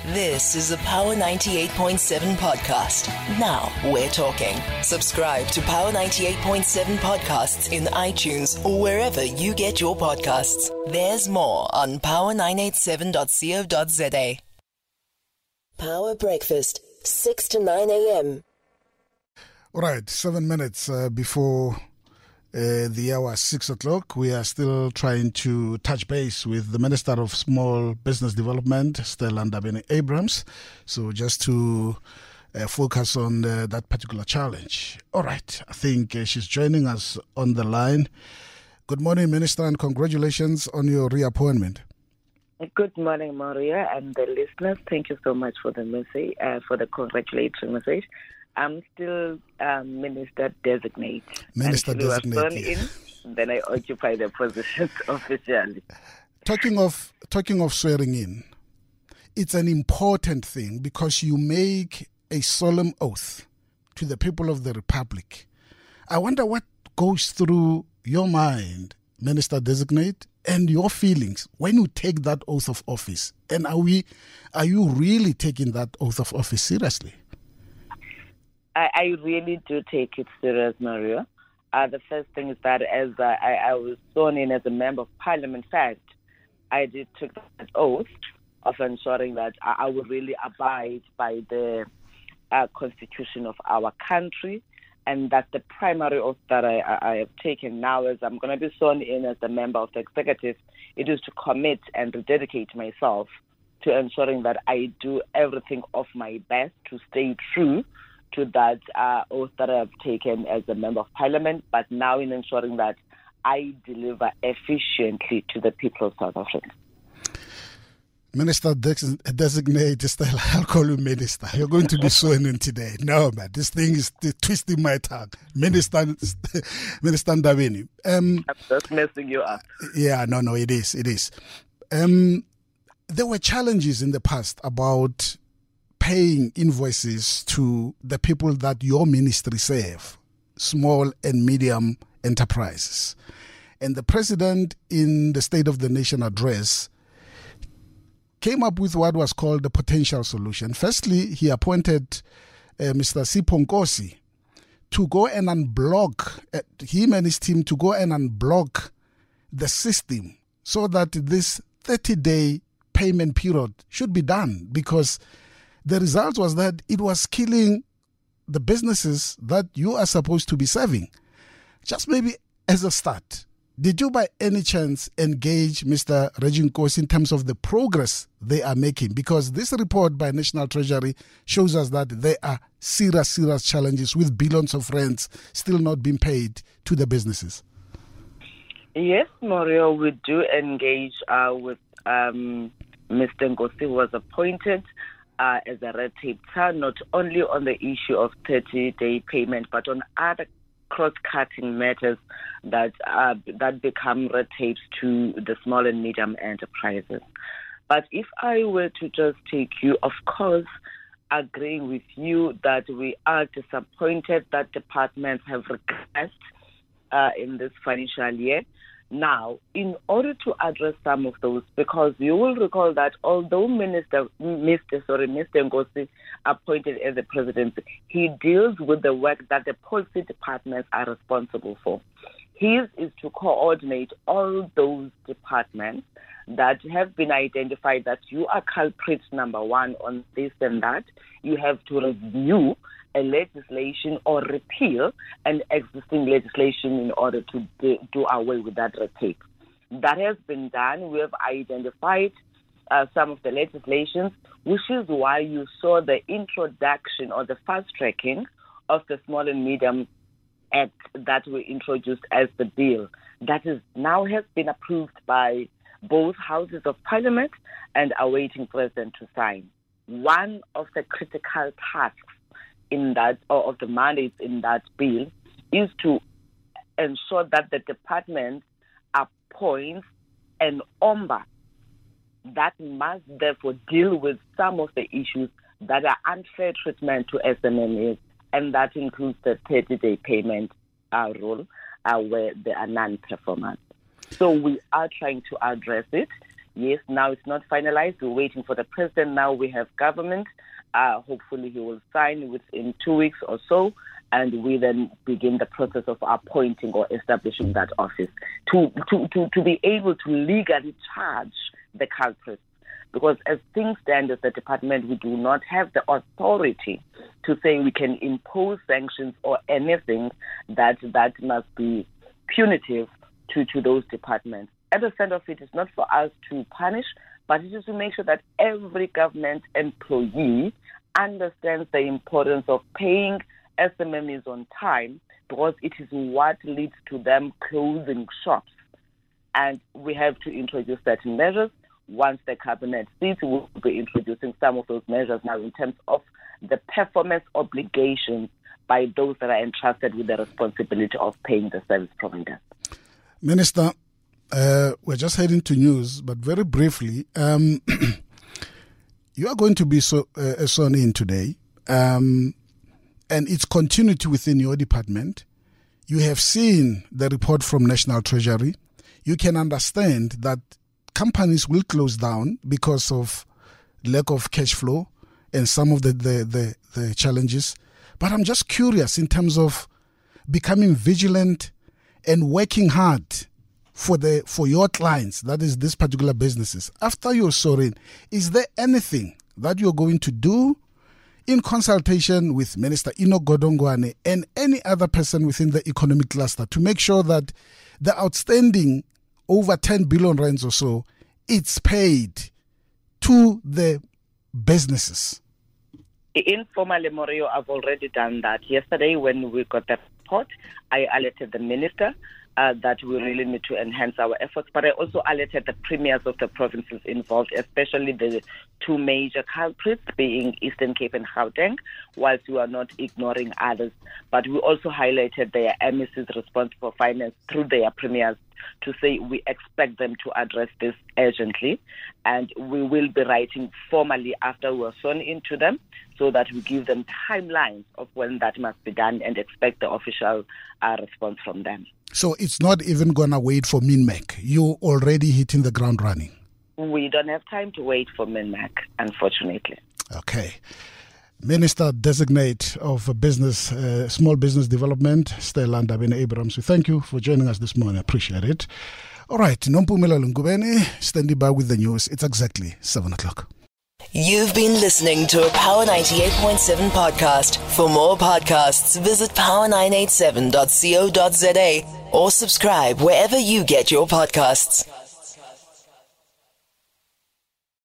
This is a Power 98.7 podcast. Now we're talking. Subscribe to Power 98.7 podcasts in iTunes or wherever you get your podcasts. There's more on power987.co.za. Power Breakfast, 6 to 9 a.m. All right, 7 minutes before the hour 6 o'clock. We are still trying to touch base with the Minister of Small Business Development, Stella Ndabeni-Abrahams. So just to focus on that particular challenge. All right, I think she's joining us on the line. Good morning, Minister, and congratulations on your reappointment. Good morning, Maria, and the listeners. Thank you so much for the message, for the congratulatory message. I'm still Minister Designate. Minister Designate. In, then I occupy the position officially. Talking of swearing in, it's an important thing because you make a solemn oath to the people of the Republic. I wonder what goes through your mind, Minister Designate, and your feelings when you take that oath of office. And are you really taking that oath of office seriously? I really do take it serious, Mario. The first thing is that as I was sworn in as a member of Parliament, fact, I did take that oath of ensuring that I would really abide by the constitution of our country, and that's the primary oath that I have taken now as I'm going to be sworn in as a member of the executive. It is to commit and to dedicate myself to ensuring that I do everything of my best to stay true to that oath that I have taken as a member of Parliament, but now in ensuring that I deliver efficiently to the people of South Africa. Minister Designate, Stella, I'll call you Minister. You're going to be sworn in today. No, man, this thing is twisting my tongue. Minister Ndabeni. I'm just messing you up. Yeah, no, it is. There were challenges in the past about paying invoices to the people that your ministry serve, small and medium enterprises. And the president in the State of the Nation address came up with what was called the potential solution. Firstly, he appointed Mr. Sipho Nkosi to go and unblock, him and his team to go and unblock the system so that this 30-day payment period should be done, because the result was that it was killing the businesses that you are supposed to be serving. Just maybe as a start, did you by any chance engage Mr. Reggie Nkosi in terms of the progress they are making? Because this report by National Treasury shows us that there are serious challenges with billions of rands still not being paid to the businesses. Yes, Mario, we do engage with Mr. Nkosi, who was appointed as a red taper, not only on the issue of 30-day payment, but on other cross-cutting matters that become red tapes to the small and medium enterprises. But if I were to just take you, of course, agreeing with you that we are disappointed that departments have regressed in this financial year. Now, in order to address some of those, because you will recall that although Mr. Nkosi appointed as the president, he deals with the work that the policy departments are responsible for. His is to coordinate all those departments that have been identified that you are culprit number one on this and that. You have to review a legislation or repeal an existing legislation in order to do away with that red tape. That has been done. We have identified some of the legislations, which is why you saw the introduction or the fast-tracking of the Small and Medium Act that we introduced as the bill. That is now has been approved by both houses of Parliament and awaiting President to sign. One of the critical tasks in that, or of the mandates in that bill, is to ensure that the department appoints an ombudsman that must therefore deal with some of the issues that are unfair treatment to SMMEs, and that includes the 30-day payment rule where there are non-performance. So we are trying to address it. Yes, now it's not finalized. We're waiting for the president. Now we have government. Hopefully he will sign within 2 weeks or so, and we then begin the process of appointing or establishing that office to be able to legally charge the culprits. Because as things stand as the department, we do not have the authority to say we can impose sanctions or anything that must be punitive to those departments. At the center of it is not for us to punish, but it is to make sure that every government employee understands the importance of paying SMMEs on time, because it is what leads to them closing shops. And we have to introduce certain measures. Once the cabinet sits, we'll be introducing some of those measures now in terms of the performance obligations by those that are entrusted with the responsibility of paying the service providers. Minister, we're just heading to news, but very briefly, you are going to be sworn in today, and it's continuity within your department. You have seen the report from National Treasury. You can understand that companies will close down because of lack of cash flow and some of the challenges. But I'm just curious in terms of becoming vigilant and working hard for your clients, that is these particular businesses. After you're sworn, is there anything that you're going to do in consultation with Minister Enoch Godongwana and any other person within the economic cluster to make sure that the outstanding over 10 billion rands or so, it's paid to the businesses? Informally, Morio, I've already done that. Yesterday, when we got the report, I alerted the minister that we really need to enhance our efforts, but I also alerted the premiers of the provinces involved, especially the two major culprits being Eastern Cape and Gauteng, whilst we are not ignoring others. But we also highlighted their MECs responsible for finance through their premiers to say we expect them to address this urgently, and we will be writing formally after we are sworn into them so that we give them timelines of when that must be done and expect the official response from them. So it's not even going to wait for MINMAC. You're already hitting the ground running. We don't have time to wait for MINMAC, unfortunately. Okay. Minister Designate of Business, Small Business Development, Stella Ndabeni-Abrahams, we thank you for joining us this morning. I appreciate it. All right, Nompumela Lungubeni, standing by with the news. It's exactly 7 o'clock. You've been listening to a Power 98.7 podcast. For more podcasts, visit power987.co.za or subscribe wherever you get your podcasts.